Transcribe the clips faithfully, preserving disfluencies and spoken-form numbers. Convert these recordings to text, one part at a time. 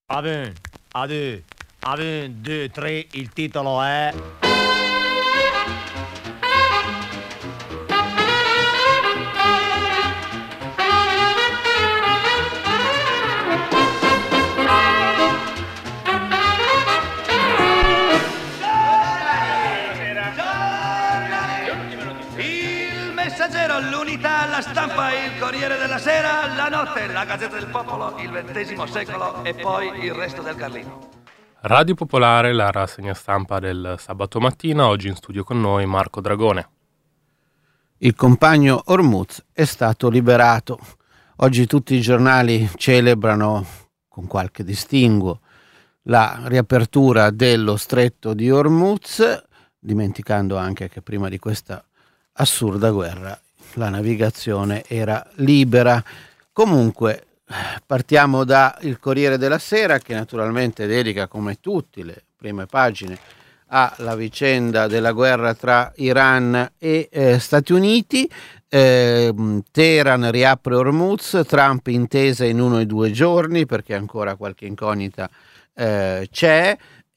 Aven, ade, aven, due, tre, il titolo è... L'Unità, la Stampa, il Corriere della Sera, la Notte, la Gazzetta del Popolo, il ventesimo secolo e poi il resto del Carlino. Radio Popolare, la rassegna stampa del sabato mattina. Oggi in studio con noi Marco Dragone. Il compagno Hormuz è stato liberato. Oggi tutti i giornali celebrano con qualche distinguo la riapertura dello stretto di Hormuz, dimenticando anche che prima di questa assurda guerra la navigazione era libera. Comunque partiamo da il Corriere della Sera, che naturalmente dedica come tutti le prime pagine alla vicenda della guerra tra Iran e eh, Stati Uniti. eh, Teheran riapre Hormuz, Trump intesa in uno e due giorni, perché ancora qualche incognita eh, c'è,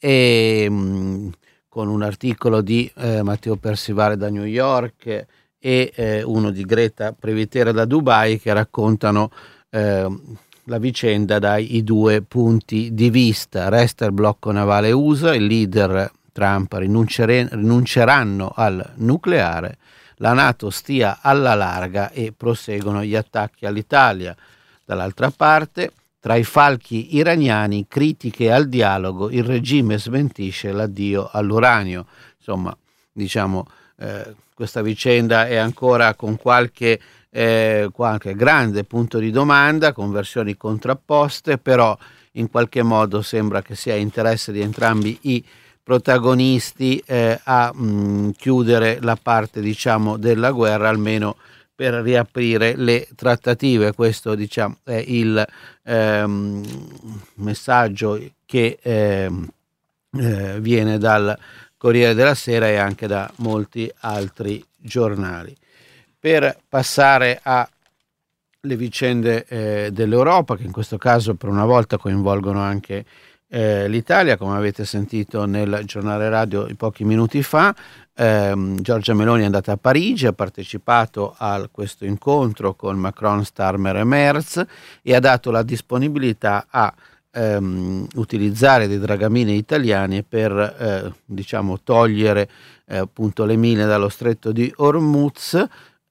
e mh, con un articolo di eh, Matteo Persivale da New York e eh, uno di Greta Previtera da Dubai, che raccontano eh, la vicenda dai due punti di vista. Resta il blocco navale U S A, il leader Trump rinunciere- rinunceranno al nucleare, la NATO stia alla larga e proseguono gli attacchi all'Italia. Dall'altra parte, tra i falchi iraniani, critiche al dialogo, il regime smentisce l'addio all'uranio. Insomma, diciamo, eh, questa vicenda è ancora con qualche, eh, qualche grande punto di domanda, con versioni contrapposte, però in qualche modo sembra che sia interesse di entrambi i protagonisti eh, a mh, chiudere la parte, diciamo, della guerra, almeno per riaprire le trattative. Questo, diciamo, è il ehm, messaggio che ehm, eh, viene dal Corriere della Sera e anche da molti altri giornali. Per passare alle vicende eh, dell'Europa, che in questo caso per una volta coinvolgono anche eh, l'Italia, come avete sentito nel giornale radio pochi minuti fa, ehm, Giorgia Meloni è andata a Parigi, ha partecipato a questo incontro con Macron, Starmer e Merz e ha dato la disponibilità a Ehm, utilizzare dei dragamine italiani per eh, diciamo togliere eh, appunto le mine dallo stretto di Hormuz,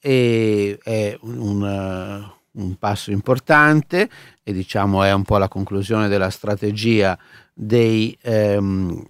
e è un, uh, un passo importante e diciamo è un po' la conclusione della strategia dei ehm,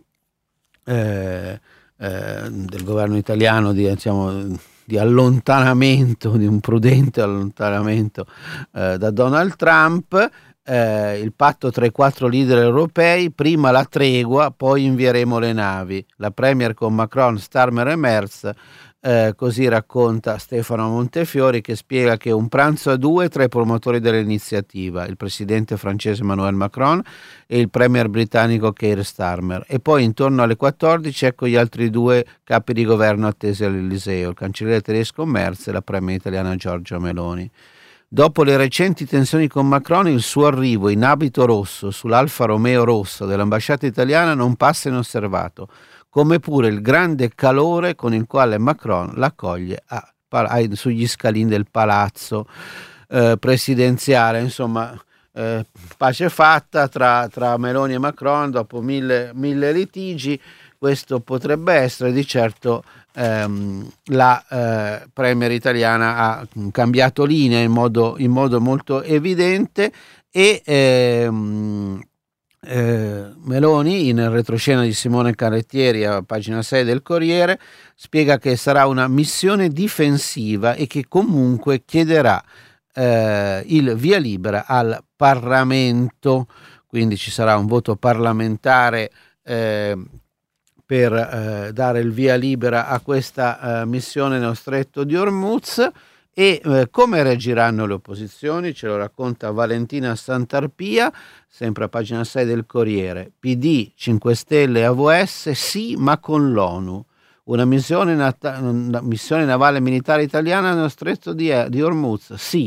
eh, eh, del governo italiano di, diciamo, di allontanamento, di un prudente allontanamento eh, da Donald Trump. Eh, il patto tra i quattro leader europei: prima la tregua, poi invieremo le navi. La premier con Macron, Starmer e Merz, eh, così racconta Stefano Montefiori, che spiega che un pranzo a due tra i promotori dell'iniziativa, il presidente francese Emmanuel Macron e il premier britannico Keir Starmer, e poi intorno alle quattordici ecco gli altri due capi di governo attesi all'Eliseo, il cancelliere tedesco Merz e la premier italiana Giorgia Meloni. Dopo le recenti tensioni con Macron, il suo arrivo in abito rosso sull'Alfa Romeo rosso dell'ambasciata italiana non passa inosservato, come pure il grande calore con il quale Macron l'accoglie a, a, sugli scalini del palazzo eh, presidenziale. Insomma, eh, pace fatta tra, tra Meloni e Macron dopo mille, mille litigi. Questo potrebbe essere. Di certo ehm, la eh, premier italiana ha cambiato linea in modo, in modo molto evidente e ehm, eh, Meloni, in retroscena di Simone Carrettieri a pagina sei del Corriere, spiega che sarà una missione difensiva e che comunque chiederà eh, il via libera al Parlamento, quindi ci sarà un voto parlamentare eh, per eh, dare il via libera a questa eh, missione nello stretto di Hormuz. E eh, come reagiranno le opposizioni ce lo racconta Valentina Santarpia, sempre a pagina sei del Corriere. P D, cinque Stelle e A V S sì, ma con l'ONU. Una missione, nata- una missione navale militare italiana nello stretto di, di Hormuz, sì,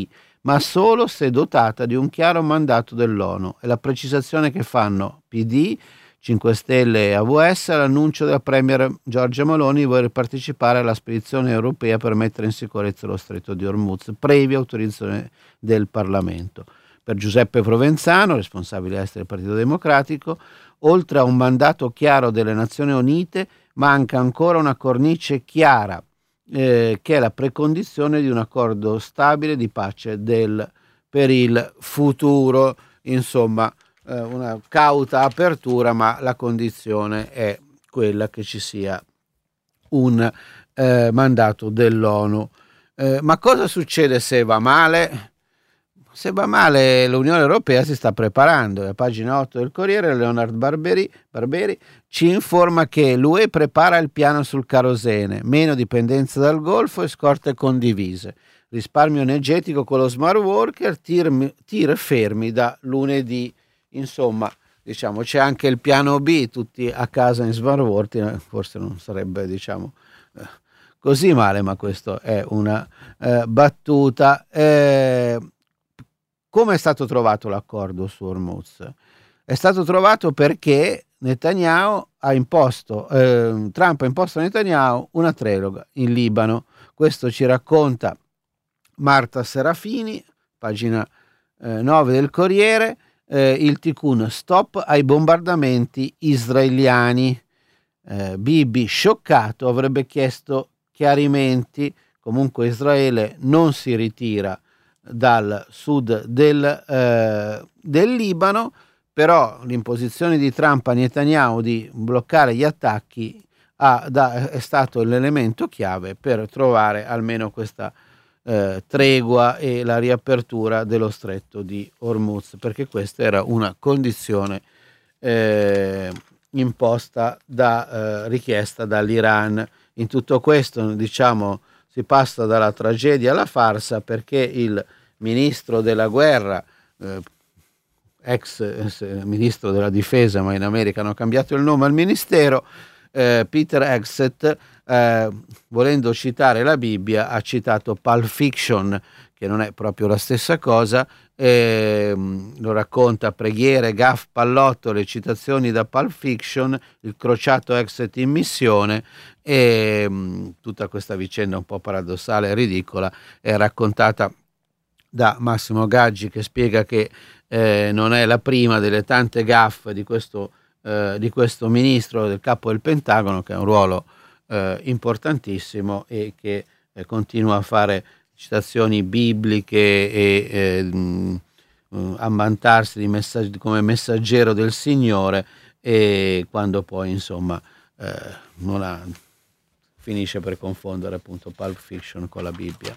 ma solo se dotata di un chiaro mandato dell'ONU. È la precisazione che fanno P D, cinque Stelle e A V S all'annuncio della premier Giorgia Meloni di voler partecipare alla spedizione europea per mettere in sicurezza lo stretto di Hormuz, previa autorizzazione del Parlamento. Per Giuseppe Provenzano, responsabile estero del Partito Democratico, oltre a un mandato chiaro delle Nazioni Unite, manca ancora una cornice chiara, eh, che è la precondizione di un accordo stabile di pace del, per il futuro. Insomma, eh, una cauta apertura, ma la condizione è quella che ci sia un eh, mandato dell'ONU. Eh, ma cosa succede se va male? Se va male, l'Unione Europea si sta preparando. A pagina otto del Corriere, Leonard Barberi, Barberi ci informa che l'U E prepara il piano sul kerosene, meno dipendenza dal Golfo e scorte condivise, risparmio energetico con lo smart worker, tir, tir fermi da lunedì. Insomma, diciamo, c'è anche il piano B, tutti a casa in smart working, forse non sarebbe, diciamo, eh, così male, ma questo è una eh, battuta. Eh, Come è stato trovato l'accordo su Hormuz? È stato trovato perché Netanyahu ha imposto, eh, Trump ha imposto a Netanyahu una tregua in Libano. Questo ci racconta Marta Serafini, pagina eh, nove del Corriere, eh, il Tikkun, stop ai bombardamenti israeliani. Eh, Bibi, scioccato, avrebbe chiesto chiarimenti. Comunque Israele non si ritira dal sud del, eh, del Libano, però l'imposizione di Trump a Netanyahu di bloccare gli attacchi ha, da, è stato l'elemento chiave per trovare almeno questa eh, tregua e la riapertura dello stretto di Hormuz, perché questa era una condizione eh, imposta da eh, richiesta dall'Iran. In tutto questo, diciamo, si passa dalla tragedia alla farsa, perché il ministro della guerra, eh, ex eh, ministro della difesa, ma in America hanno cambiato il nome al ministero, eh, Peter Hegseth, eh, volendo citare la Bibbia, ha citato Pulp Fiction, che non è proprio la stessa cosa, eh, lo racconta Preghiere, Gaff, Pallottole, citazioni da Pulp Fiction, il crociato Hegseth in missione, e mh, tutta questa vicenda un po' paradossale e ridicola è raccontata da Massimo Gaggi, che spiega che eh, non è la prima delle tante gaffe di questo, eh, di questo ministro, del capo del Pentagono, che ha un ruolo eh, importantissimo e che eh, continua a fare citazioni bibliche e eh, mh, ammantarsi di messaggi, come messaggero del Signore, e quando poi insomma eh, non ha, finisce per confondere appunto Pulp Fiction con la Bibbia.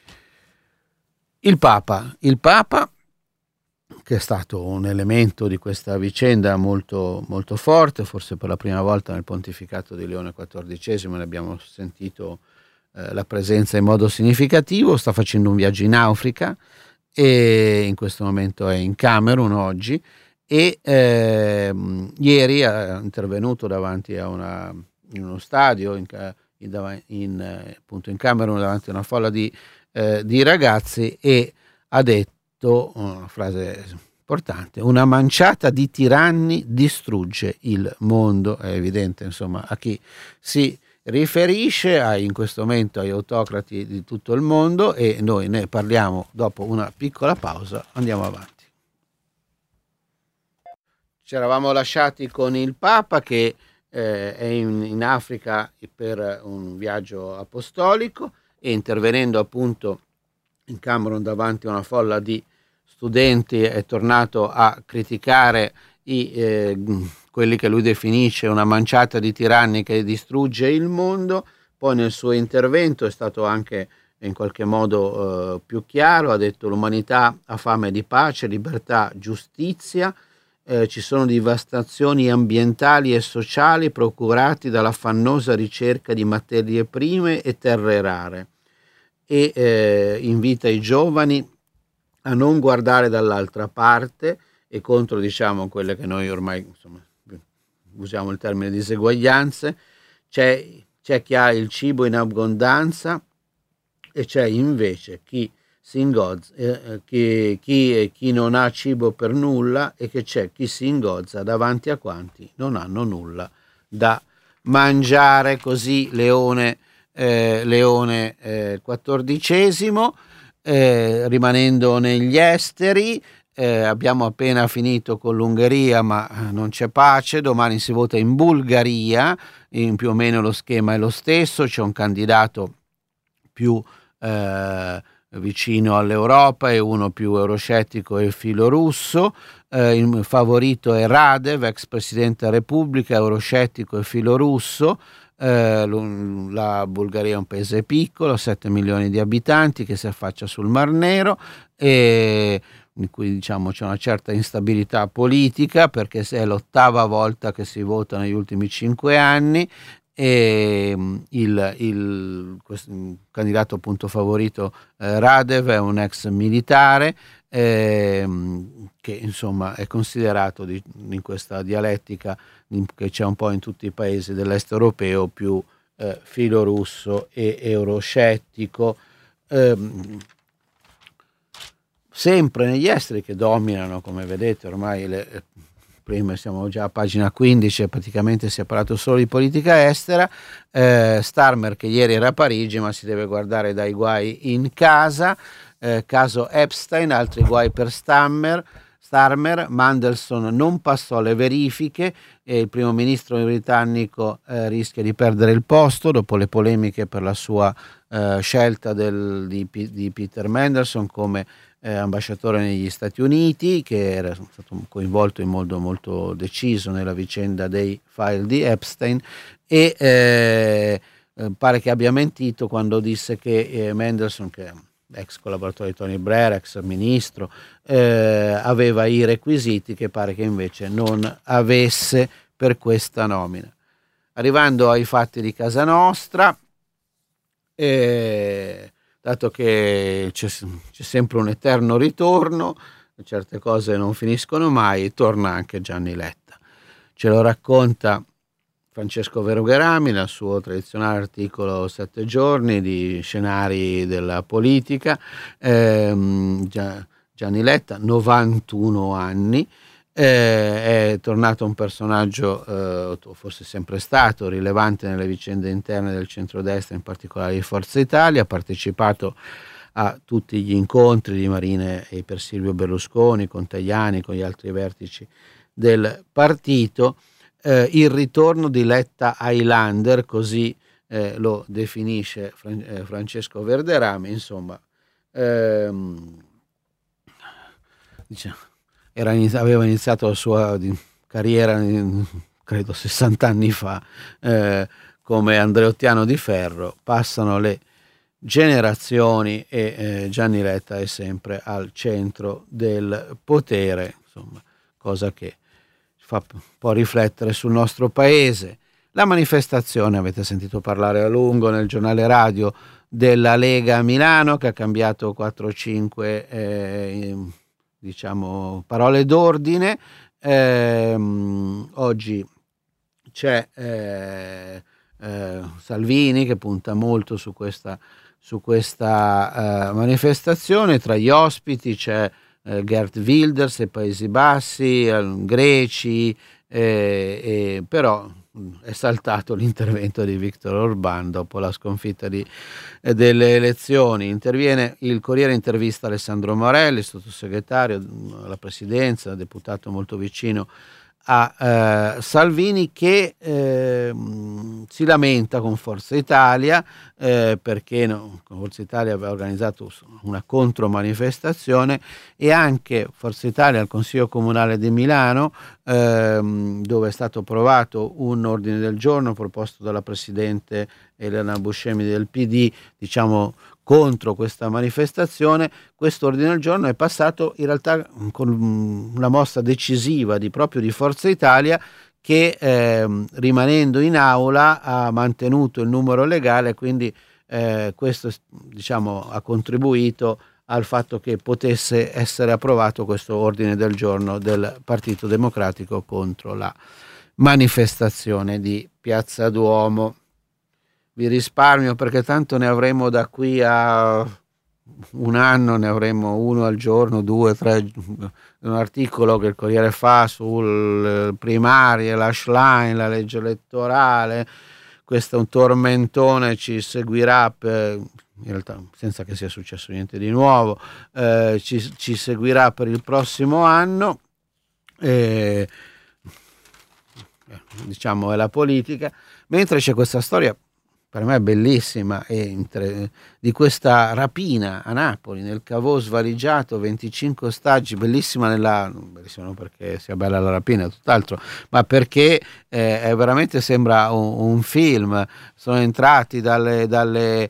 Il Papa, il Papa che è stato un elemento di questa vicenda molto, molto forte, forse per la prima volta nel pontificato di Leone quattordicesimo ne abbiamo sentito eh, la presenza in modo significativo, sta facendo un viaggio in Africa e in questo momento è in Camerun oggi, e eh, ieri è intervenuto davanti a una, in uno stadio in, in, in, appunto in Camerun, davanti a una folla di, eh, di ragazzi, e ha detto una frase importante: una manciata di tiranni distrugge il mondo. È evidente insomma a chi si riferisce, a, in questo momento agli autocrati di tutto il mondo, e noi ne parliamo dopo una piccola pausa. Andiamo avanti. Ci eravamo lasciati con il Papa che eh, è in, in Africa per un viaggio apostolico, e intervenendo appunto in Camerun davanti a una folla di studenti è tornato a criticare i, eh, quelli che lui definisce una manciata di tiranni che distrugge il mondo. Poi nel suo intervento è stato anche in qualche modo eh, più chiaro, ha detto: l'umanità ha fame di pace, libertà, giustizia, eh, ci sono devastazioni ambientali e sociali procurati dall'affannosa ricerca di materie prime e terre rare, e eh, invita i giovani a non guardare dall'altra parte e contro, diciamo, quelle che noi ormai insomma, usiamo il termine diseguaglianze. C'è, c'è chi ha il cibo in abbondanza e c'è invece chi si ingozza, eh, chi, chi, chi non ha cibo per nulla e che c'è chi si ingozza davanti a quanti non hanno nulla da mangiare. Così Leone, eh, Leone eh, quattordicesimo. Eh, rimanendo negli esteri, eh, abbiamo appena finito con l'Ungheria, ma non c'è pace. Domani si vota in Bulgaria, in più o meno lo schema è lo stesso, c'è un candidato più eh, vicino all'Europa e uno più euroscettico e filorusso. Eh, il favorito è Radev, ex presidente della Repubblica, euroscettico e filorusso. Eh, la Bulgaria è un paese piccolo, sette milioni di abitanti, che si affaccia sul Mar Nero e in cui diciamo c'è una certa instabilità politica, perché è l'ottava volta che si vota negli ultimi cinque anni. E il, il, questo, il candidato appunto favorito eh, Radev è un ex militare eh, che insomma è considerato di, in questa dialettica che c'è un po' in tutti i paesi dell'est europeo più eh, filorusso e euroscettico. Eh, sempre negli esteri che dominano, come vedete ormai le prima siamo già a pagina quindici e praticamente si è parlato solo di politica estera. eh, Starmer, che ieri era a Parigi, ma si deve guardare dai guai in casa. Eh, caso Epstein, altri guai per Starmer. Starmer, Mandelson non passò le verifiche e il primo ministro britannico eh, rischia di perdere il posto dopo le polemiche per la sua eh, scelta del, di, di Peter Mandelson come Eh, ambasciatore negli Stati Uniti, che era stato coinvolto in modo molto deciso nella vicenda dei file di Epstein e eh, eh, pare che abbia mentito quando disse che eh, Mandelson, che è ex collaboratore di Tony Blair, ex ministro, eh, aveva i requisiti che pare che invece non avesse per questa nomina. Arrivando ai fatti di casa nostra, eh, dato che c'è, c'è sempre un eterno ritorno, certe cose non finiscono mai, torna anche Gianni Letta. Ce lo racconta Francesco Vergherami nel suo tradizionale articolo Sette giorni di scenari della politica. Eh, Gianni Letta, novantuno anni, eh, è tornato un personaggio, eh, forse sempre stato, rilevante nelle vicende interne del centrodestra, in particolare di Forza Italia. Ha partecipato a tutti gli incontri di Marine e per Silvio Berlusconi, con Tajani, con gli altri vertici del partito. Eh, il ritorno di Letta Highlander, così eh, lo definisce Fran- eh, Francesco Verderami, insomma, ehm, diciamo, era inizi- aveva iniziato la sua di, carriera, in, credo sessanta anni fa, eh, come Andreottiano di Ferro. Passano le generazioni e eh, Gianni Letta è sempre al centro del potere, insomma, cosa che fa un po' riflettere sul nostro paese. La manifestazione, avete sentito parlare a lungo nel giornale radio della Lega a Milano, che ha cambiato quattro o cinque eh, diciamo parole d'ordine. Eh, oggi c'è eh, eh, Salvini che punta molto su questa, su questa eh, manifestazione. Tra gli ospiti c'è eh, Geert Wilders e Paesi Bassi, eh, greci, eh, eh, però è saltato l'intervento di Viktor Orbán dopo la sconfitta di, eh, delle elezioni. Interviene il Corriere, intervista Alessandro Morelli, sottosegretario alla presidenza, deputato molto vicino a eh, Salvini, che eh, si lamenta con Forza Italia eh, perché no, Forza Italia aveva organizzato una contromanifestazione, e anche Forza Italia al Consiglio Comunale di Milano, ehm, dove è stato approvato un ordine del giorno proposto dalla Presidente Elena Buscemi del P D, diciamo contro questa manifestazione. Questo ordine del giorno è passato in realtà con una mossa decisiva di proprio di Forza Italia, che eh, rimanendo in aula ha mantenuto il numero legale, quindi eh, questo diciamo ha contribuito al fatto che potesse essere approvato questo ordine del giorno del Partito Democratico contro la manifestazione di Piazza Duomo. Vi risparmio perché tanto ne avremo da qui a un anno ne avremo uno al giorno, due, tre, un articolo che il Corriere fa sul primarie, la Schlein, la legge elettorale. Questo è un tormentone, ci seguirà per, in realtà senza che sia successo niente di nuovo, eh, ci, ci seguirà per il prossimo anno, eh, diciamo è la politica, mentre c'è questa storia per me bellissima e inter- di questa rapina a Napoli nel Cavò svaligiato, venticinque ostaggi, bellissima nella bellissima non perché sia bella la rapina, tutt'altro, ma perché eh, è veramente sembra un, un film. Sono entrati dalle dalle,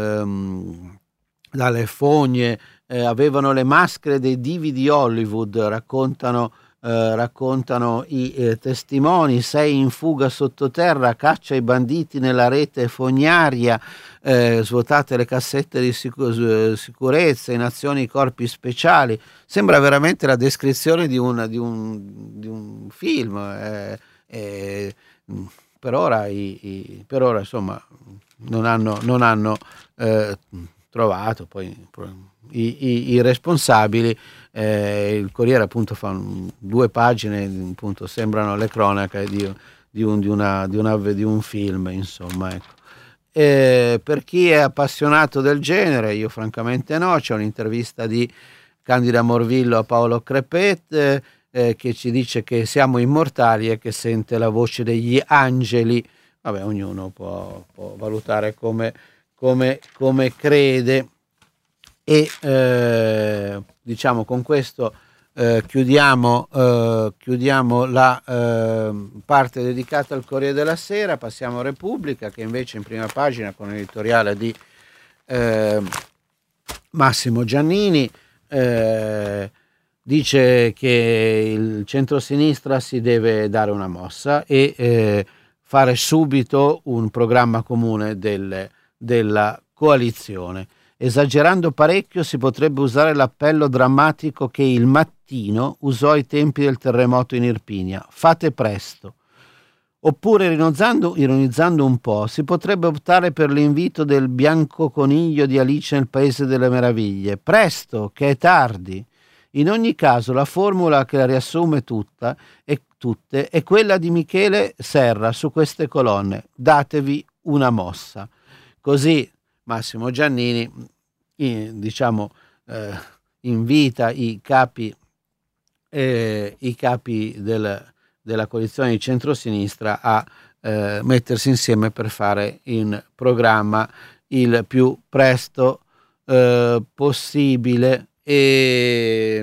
ehm, dalle fogne, eh, avevano le maschere dei divi di Hollywood, raccontano Eh, raccontano i eh, testimoni, sei in fuga sottoterra, caccia i banditi nella rete fognaria, eh, svuotate le cassette di sicu- sicurezza, in azione i corpi speciali. Sembra veramente la descrizione di un, di un, di un film. Eh, eh, per ora, i, i, per ora insomma non hanno, non hanno eh, trovato poi i, i, i responsabili. Eh, il Corriere appunto fa un, due pagine, appunto sembrano le cronache di, di, un, di, una, di, una, di un film, insomma, ecco. Eh, per chi è appassionato del genere, io francamente no, c'è un'intervista di Candida Morvillo a Paolo Crepet, eh, eh, che ci dice che siamo immortali e che sente la voce degli angeli. Vabbè, ognuno può, può valutare come, come, come crede. E eh, diciamo con questo eh, chiudiamo, eh, chiudiamo la eh, parte dedicata al Corriere della Sera, passiamo a Repubblica, che invece in prima pagina con l'editoriale di eh, Massimo Giannini eh, dice che il centrosinistra si deve dare una mossa e eh, fare subito un programma comune del, della coalizione. Esagerando parecchio si potrebbe usare l'appello drammatico che Il Mattino usò ai tempi del terremoto in Irpinia: fate presto. Oppure, ironizzando, ironizzando un po', si potrebbe optare per l'invito del bianco coniglio di Alice nel Paese delle Meraviglie: presto, che è tardi. In ogni caso la formula che la riassume tutta e tutte è quella di Michele Serra su queste colonne: datevi una mossa. Così Massimo Giannini in, diciamo eh, invita i capi, eh, i capi del, della coalizione di centrosinistra a eh, mettersi insieme per fare in programma il più presto eh, possibile. E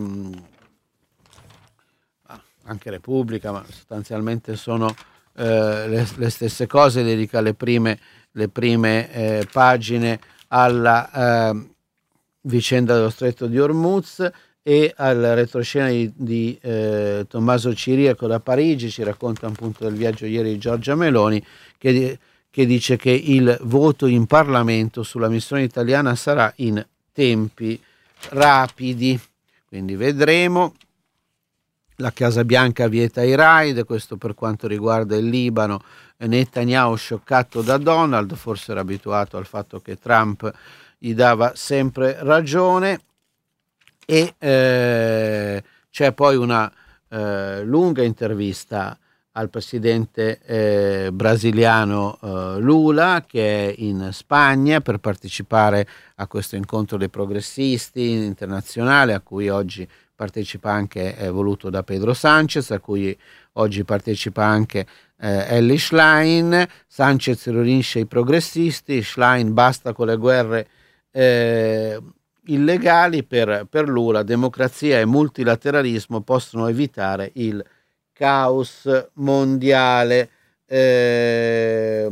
anche Repubblica, ma sostanzialmente sono eh, le, le stesse cose, dedica le prime le prime eh, pagine alla eh, vicenda dello Stretto di Hormuz e al retroscena di, di eh, Tommaso Ciriaco da Parigi. Ci racconta appunto del viaggio ieri di Giorgia Meloni, che, che dice che il voto in Parlamento sulla missione italiana sarà in tempi rapidi, quindi vedremo. La Casa Bianca vieta i raid, questo per quanto riguarda il Libano. Netanyahu scioccato da Donald, forse era abituato al fatto che Trump gli dava sempre ragione. E eh, c'è poi una eh, lunga intervista al presidente eh, brasiliano eh, Lula, che è in Spagna per partecipare a questo incontro dei progressisti internazionale, a cui oggi partecipa anche, è voluto da Pedro Sánchez, a cui oggi partecipa anche eh, Elly Schlein. Sánchez riunisce i progressisti, Schlein basta con le guerre eh, illegali. Per, per Lula democrazia e multilateralismo possono evitare il caos mondiale. Eh,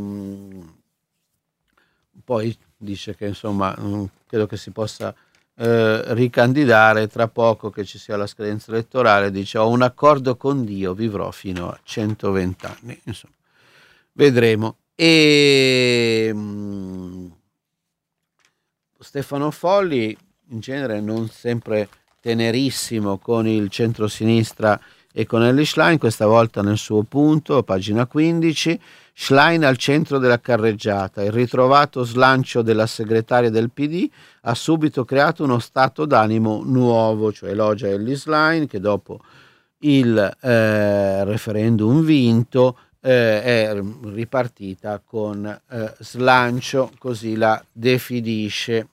poi dice che insomma non credo che si possa Eh, ricandidare tra poco, che ci sia la scadenza elettorale. Dice: ho un accordo con Dio, vivrò fino a centoventi anni. Insomma, vedremo. E mh, Stefano Folli in genere non sempre tenerissimo con il centrosinistra e con Elly Schlein, questa volta nel suo punto, pagina quindici. Schlein al centro della carreggiata. Il ritrovato slancio della segretaria del P D ha subito creato uno stato d'animo nuovo, cioè elogia Elly Schlein che dopo il eh, referendum vinto eh, è ripartita con eh, slancio, così la definisce.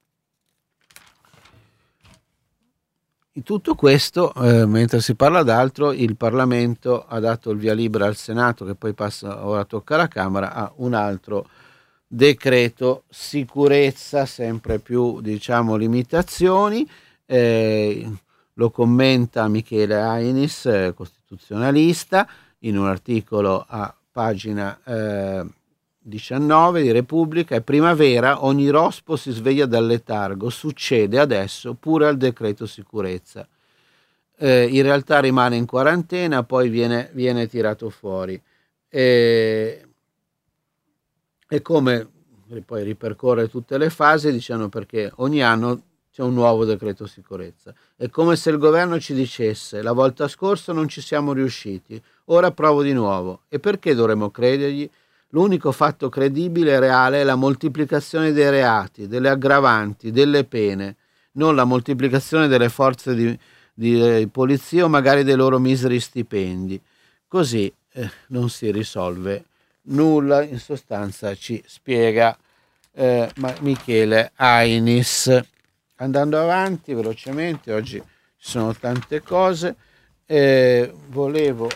In tutto questo, eh, mentre si parla d'altro, il Parlamento ha dato il via libera al Senato, che poi passa, ora tocca alla Camera, a un altro decreto sicurezza, sempre più, diciamo, limitazioni. Eh, lo commenta Michele Ainis, eh, costituzionalista, in un articolo a pagina eh, diciannove di Repubblica. È primavera, ogni rospo si sveglia dal letargo, succede adesso pure al decreto sicurezza. Eh, in realtà rimane in quarantena, poi viene, viene tirato fuori. E, e come poi ripercorre tutte le fasi, diciamo, perché ogni anno c'è un nuovo decreto sicurezza. È come se il governo ci dicesse: la volta scorsa non ci siamo riusciti, ora provo di nuovo. E perché dovremmo credergli? L'unico fatto credibile e reale è la moltiplicazione dei reati, delle aggravanti, delle pene, non la moltiplicazione delle forze di, di eh, polizia o magari dei loro miseri stipendi. Così eh, non si risolve nulla, in sostanza ci spiega eh, Michele Ainis. Andando avanti velocemente, oggi ci sono tante cose, eh, volevo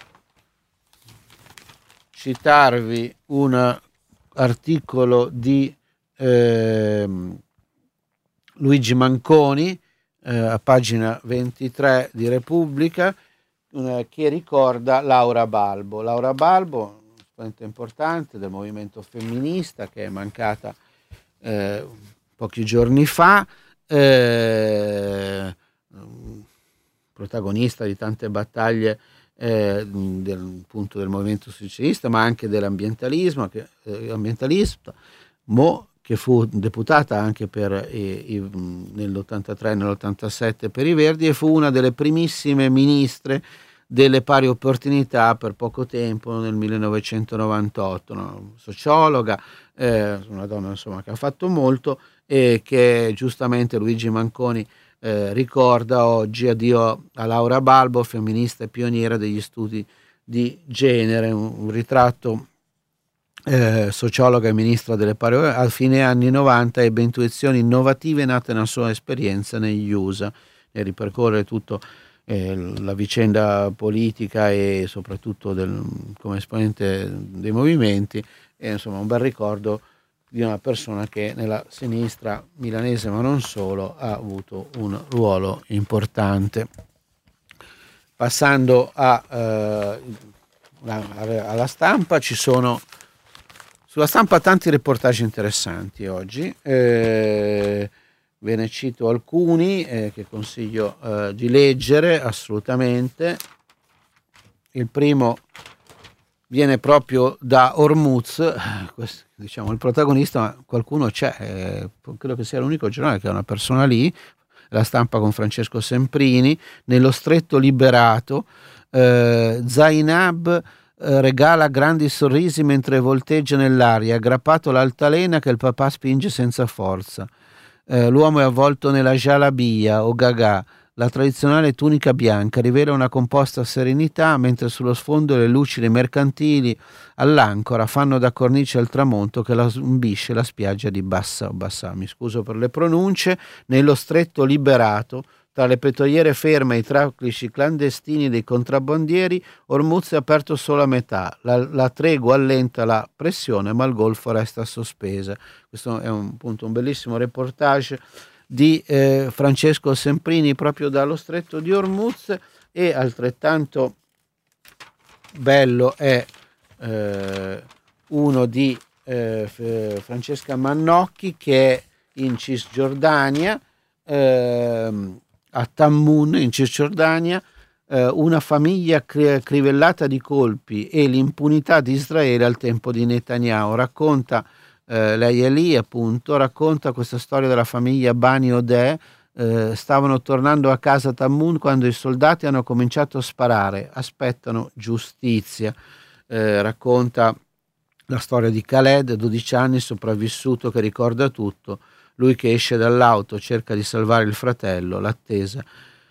citarvi un articolo di eh, Luigi Manconi eh, a pagina ventitré di Repubblica eh, che ricorda Laura Balbo. Laura Balbo, un esponente importante del movimento femminista che è mancata eh, pochi giorni fa, eh, protagonista di tante battaglie Eh, del punto del movimento socialista, ma anche dell'ambientalismo, che, eh, ambientalista, mo, che fu deputata anche per i, i, nell'ottantatré e nell'ottantasette per i Verdi, e fu una delle primissime ministre delle pari opportunità per poco tempo, nel millenovecentonovantotto, no? Sociologa, eh, una donna insomma che ha fatto molto e che giustamente Luigi Manconi Eh, ricorda oggi. Addio a Laura Balbo, femminista e pioniera degli studi di genere, un, un ritratto eh, sociologa e ministra delle pari. A fine anni novanta ebbe intuizioni innovative nate nella sua esperienza negli U S A e ripercorre tutto eh, la vicenda politica e soprattutto del, come esponente dei movimenti, e insomma un bel ricordo di una persona che nella sinistra milanese, ma non solo, ha avuto un ruolo importante. Passando a, eh, alla stampa, ci sono sulla stampa tanti reportage interessanti oggi, eh, ve ne cito alcuni eh, che consiglio eh, di leggere assolutamente. Il primo viene proprio da Ormuz, questo, diciamo il protagonista, ma qualcuno c'è, eh, credo che sia l'unico giornale che ha una persona lì, La Stampa con Francesco Semprini. Nello stretto liberato, eh, Zainab eh, regala grandi sorrisi mentre volteggia nell'aria, aggrappato all'altalena che il papà spinge senza forza. Eh, l'uomo è avvolto nella jalabia o gaga, la tradizionale tunica bianca, rivela una composta serenità, mentre sullo sfondo le lucide mercantili all'ancora fanno da cornice al tramonto che lambisce la spiaggia di Bassa, Bassa, mi scuso per le pronunce. Nello stretto liberato, tra le petroliere ferme e i traffici clandestini dei contrabbandieri, Ormuz è aperto solo a metà. La, la tregua allenta la pressione, ma il golfo resta sospesa. Questo è un, appunto, un bellissimo reportage di eh, Francesco Semprini proprio dallo stretto di Ormuz. E altrettanto bello è eh, uno di eh, F- Francesca Mannocchi, che è in Cisgiordania, eh, a Tammun in Cisgiordania, eh, una famiglia cri- crivellata di colpi e l'impunità di Israele al tempo di Netanyahu. Racconta Eh, lei è lì appunto, racconta questa storia della famiglia Bani Odeh, Eh, stavano tornando a casa a Tamun quando i soldati hanno cominciato a sparare, aspettano giustizia. Eh, racconta la storia di Khaled, dodici anni, sopravvissuto, che ricorda tutto, lui che esce dall'auto, cerca di salvare il fratello, l'attesa,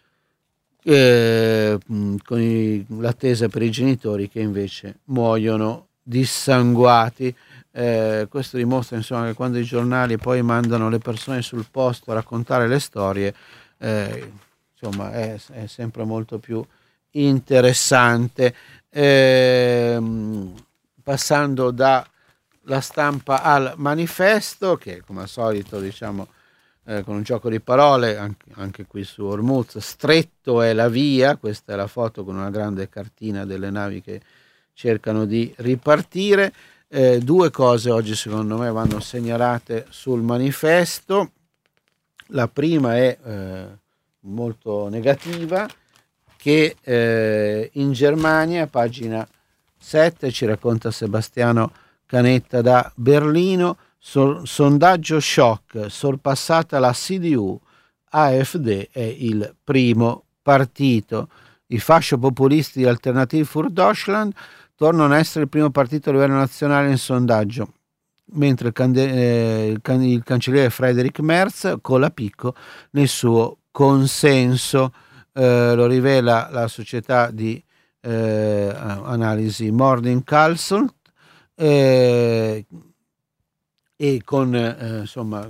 eh, con i, l'attesa per i genitori che invece muoiono dissanguati. Eh, questo dimostra insomma che quando i giornali poi mandano le persone sul posto a raccontare le storie, eh, insomma è, è sempre molto più interessante. Eh, passando dalla Stampa al Manifesto, che come al solito diciamo eh, con un gioco di parole anche, anche qui su Hormuz, stretto è la via, questa è la foto con una grande cartina delle navi che cercano di ripartire. Eh, due cose oggi secondo me vanno segnalate sul Manifesto. La prima è eh, molto negativa, che eh, in Germania, pagina sette, ci racconta Sebastiano Canetta da Berlino, so- sondaggio shock, sorpassata la C D U, A F D è il primo partito. I fascio-populisti di Alternative für Deutschland tornano a essere il primo partito a livello nazionale in sondaggio, mentre il, cande- eh, il, can- il cancelliere Friedrich Merz cola picco nel suo consenso. Eh, lo rivela la società di eh, analisi Morning Consult, eh, e con eh, insomma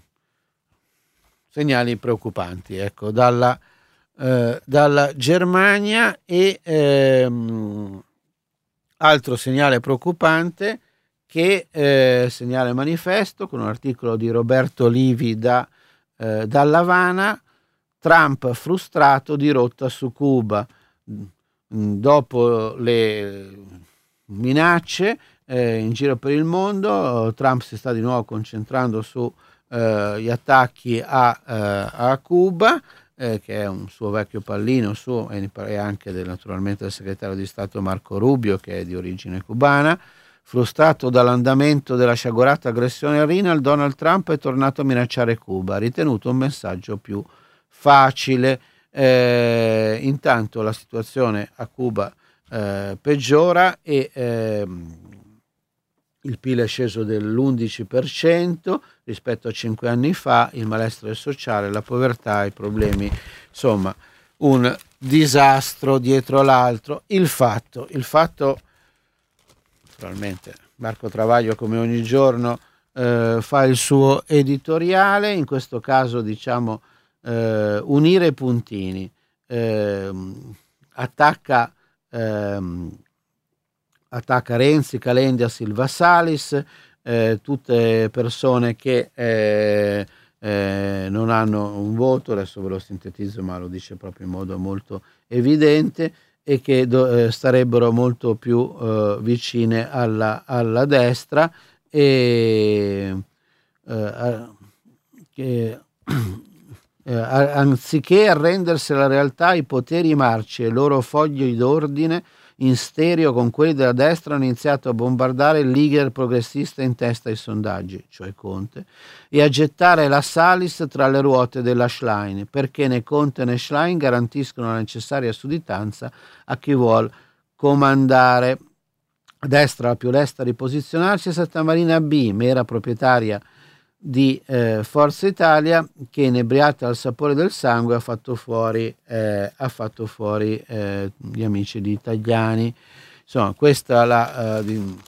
segnali preoccupanti, ecco, dalla, eh, dalla Germania. E ehm, altro segnale preoccupante che eh, segnale Manifesto, con un articolo di Roberto Livi da eh, dall'Havana. Trump frustrato di rotta su Cuba. Dopo le minacce eh, in giro per il mondo, Trump si sta di nuovo concentrando su eh, gli attacchi a, eh, a Cuba, eh, che è un suo vecchio pallino, suo e anche del, naturalmente del segretario di Stato Marco Rubio, che è di origine cubana. Frustrato dall'andamento della sciagurata aggressione al Rinal, Donald Trump è tornato a minacciare Cuba, ha ritenuto un messaggio più facile. Eh, intanto la situazione a Cuba eh, peggiora e eh, il P I L è sceso dell'undici per cento rispetto a cinque anni fa, il malessere sociale, la povertà, i problemi, insomma un disastro dietro l'altro. Il fatto, il fatto naturalmente Marco Travaglio come ogni giorno eh, fa il suo editoriale, in questo caso diciamo Uh, unire i puntini, uh, attacca, uh, attacca Renzi, Calenda, Silva Salis, uh, tutte persone che uh, uh, non hanno un voto, adesso ve lo sintetizzo ma lo dice proprio in modo molto evidente, e che do, uh, starebbero molto più uh, vicine alla, alla destra e uh, che Eh, anziché arrendersi alla realtà, i poteri marci e i loro fogli d'ordine in stereo con quelli della destra hanno iniziato a bombardare il leader progressista in testa ai sondaggi, cioè Conte, e a gettare la Salis tra le ruote della Schlein, perché né Conte né Schlein garantiscono la necessaria sudditanza a chi vuol comandare. A destra la più lesta di posizionarsi è stata Marina B, mera proprietaria di eh, Forza Italia, che inebriata al sapore del sangue ha fatto fuori, eh, ha fatto fuori eh, gli amici di Tajani. Insomma, questa è la eh, di,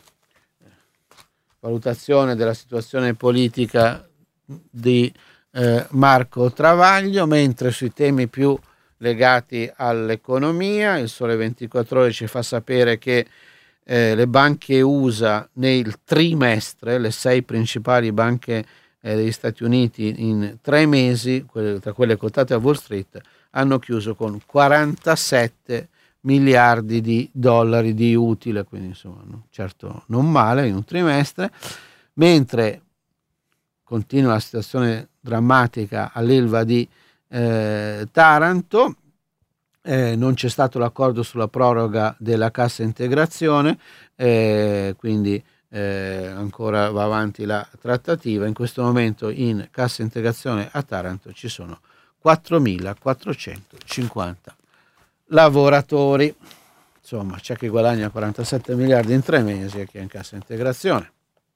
valutazione della situazione politica di eh, Marco Travaglio, mentre sui temi più legati all'economia il Sole ventiquattro Ore ci fa sapere che eh, le banche U S A nel trimestre, le sei principali banche eh, degli Stati Uniti in tre mesi, quelle, tra quelle quotate a Wall Street, hanno chiuso con quarantasette miliardi di dollari di utile, quindi insomma no, certo non male in un trimestre, mentre continua la situazione drammatica all'Ilva di eh, Taranto. Eh, non c'è stato l'accordo sulla proroga della cassa integrazione, eh, quindi eh, ancora va avanti la trattativa. In questo momento in cassa integrazione a Taranto ci sono quattromilaquattrocentocinquanta lavoratori. Insomma, c'è chi guadagna quarantasette miliardi in tre mesi e chi è in cassa integrazione.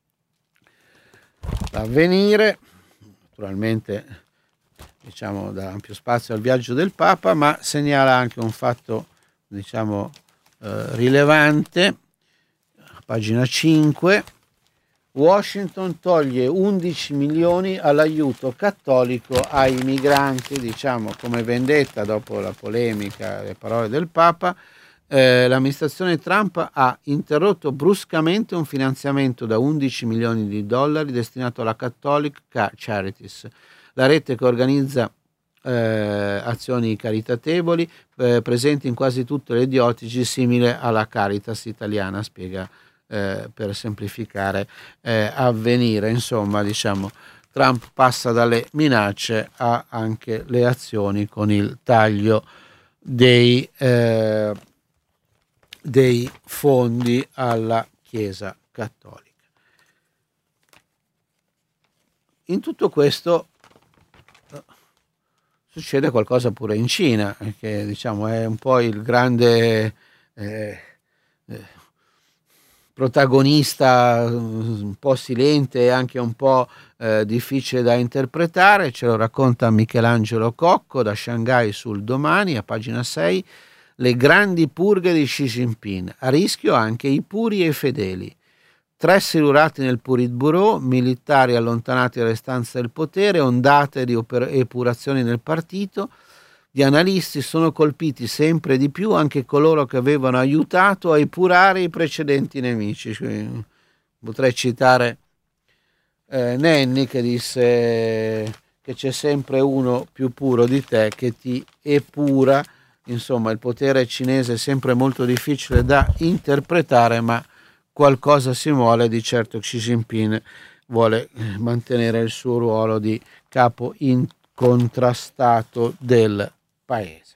L'Avvenire, naturalmente, diciamo, dà ampio spazio al viaggio del Papa, ma segnala anche un fatto, diciamo, eh, rilevante. Pagina cinque. Washington toglie undici milioni all'aiuto cattolico ai migranti, diciamo come vendetta dopo la polemica, le parole del Papa. Eh, l'amministrazione Trump ha interrotto bruscamente un finanziamento da undici milioni di dollari destinato alla Catholic Charities, la rete che organizza eh, azioni caritatevoli eh, presenti in quasi tutte le diocesi, simile alla Caritas italiana, spiega Eh, per semplificare eh, Avvenire. Insomma, diciamo, Trump passa dalle minacce a anche le azioni con il taglio dei, eh, dei fondi alla Chiesa Cattolica. In tutto questo eh, succede qualcosa pure in Cina, che diciamo è un po' il grande eh, eh, protagonista, un po' silente e anche un po' eh, difficile da interpretare. Ce lo racconta Michelangelo Cocco da Shanghai sul Domani, a pagina sei. Le grandi purghe di Xi Jinping, a rischio anche i puri e i fedeli. Tre silurati nel Politburo, militari allontanati dalle stanze del potere, ondate di oper- epurazioni nel partito. Gli analisti sono colpiti sempre di più anche coloro che avevano aiutato a epurare i precedenti nemici. Potrei citare eh, Nenni, che disse che c'è sempre uno più puro di te che ti epura. Insomma, il potere cinese è sempre molto difficile da interpretare, ma qualcosa si vuole. Di certo Xi Jinping vuole mantenere il suo ruolo di capo incontrastato del paese.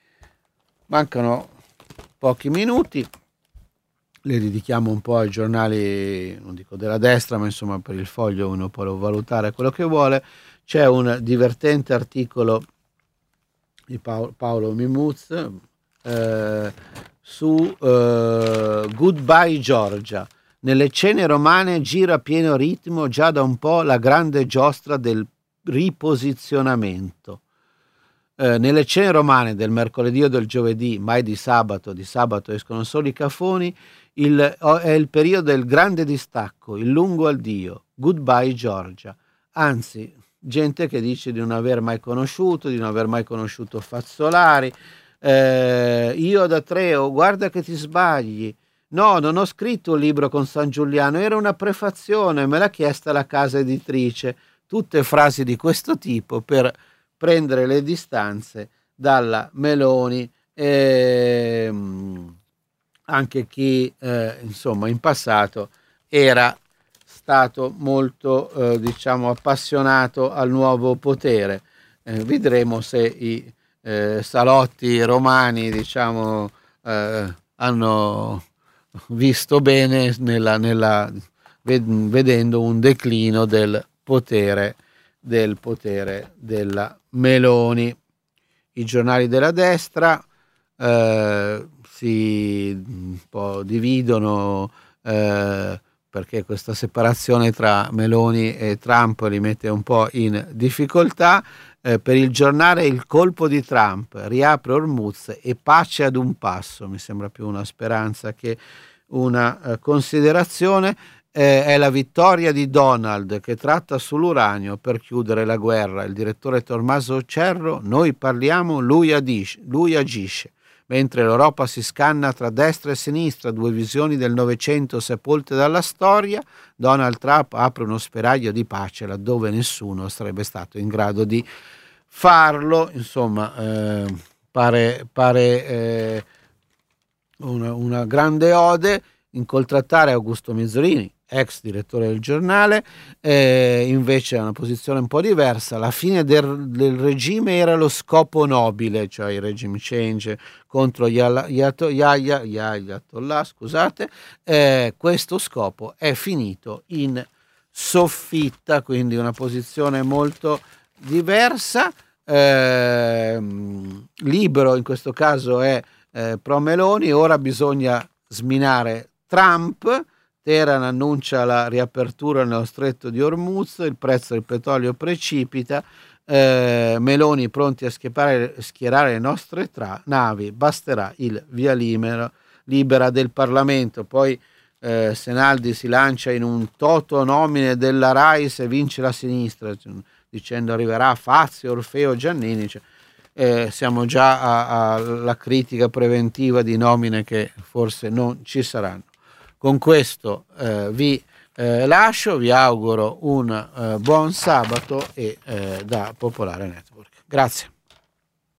Mancano pochi minuti, le dedichiamo un po' ai giornali, non dico della destra, ma insomma per il Foglio uno può valutare quello che vuole. C'è un divertente articolo di Paolo, Paolo Mimuz eh, su eh, Goodbye Georgia. Nelle scene romane gira a pieno ritmo già da un po' la grande giostra del riposizionamento. Eh, nelle scene romane del mercoledì o del giovedì, mai di sabato, di sabato escono solo i cafoni, il, è il periodo del grande distacco, il lungo addio, Goodbye Georgia. Anzi, gente che dice di non aver mai conosciuto, di non aver mai conosciuto Fazzolari. Eh, io da Treo, guarda che ti sbagli. No, non ho scritto un libro con San Giuliano, era una prefazione, me l'ha chiesta la casa editrice. Tutte frasi di questo tipo per prendere le distanze dalla Meloni, e anche chi eh, insomma in passato era stato molto eh, diciamo appassionato al nuovo potere. Eh, vedremo se i eh, salotti romani diciamo eh, hanno visto bene nella, nella, vedendo un declino del potere del potere della Meloni. I giornali della destra eh, si un po' dividono eh, perché questa separazione tra Meloni e Trump li mette un po' in difficoltà. Eh, per il giornale Il colpo di Trump, riapre Hormuz e pace ad un passo. Mi sembra più una speranza che una eh, considerazione. Eh, è la vittoria di Donald che tratta sull'uranio per chiudere la guerra. Il direttore Tommaso Cerro: noi parliamo, lui, adisce, lui agisce. Mentre l'Europa si scanna tra destra e sinistra, due visioni del Novecento sepolte dalla storia, Donald Trump apre uno spiraglio di pace laddove nessuno sarebbe stato in grado di farlo. Insomma, eh, pare, pare eh, una, una grande ode. Incoltrattare Augusto Mizzolini, ex direttore del giornale, eh, invece è una posizione un po' diversa. La fine del, del regime era lo scopo nobile, cioè il regime change contro gli Ayatollah, scusate, eh, questo scopo è finito in soffitta, quindi una posizione molto diversa. eh, Libero in questo caso è eh, pro Meloni, ora bisogna sminare Trump. Teheran annuncia la riapertura nello stretto di Hormuz, il prezzo del petrolio precipita, eh, Meloni pronti a schierare, schierare le nostre tra- navi, basterà il via libera, libera del Parlamento. Poi eh, Senaldi si lancia in un toto nomine della RAI se vince la sinistra, dicendo arriverà Fazio, Orfeo, Giannini, cioè, eh, siamo già alla critica preventiva di nomine che forse non ci saranno. Con questo eh, vi eh, lascio, vi auguro un eh, buon sabato e eh, da Popolare Network. Grazie.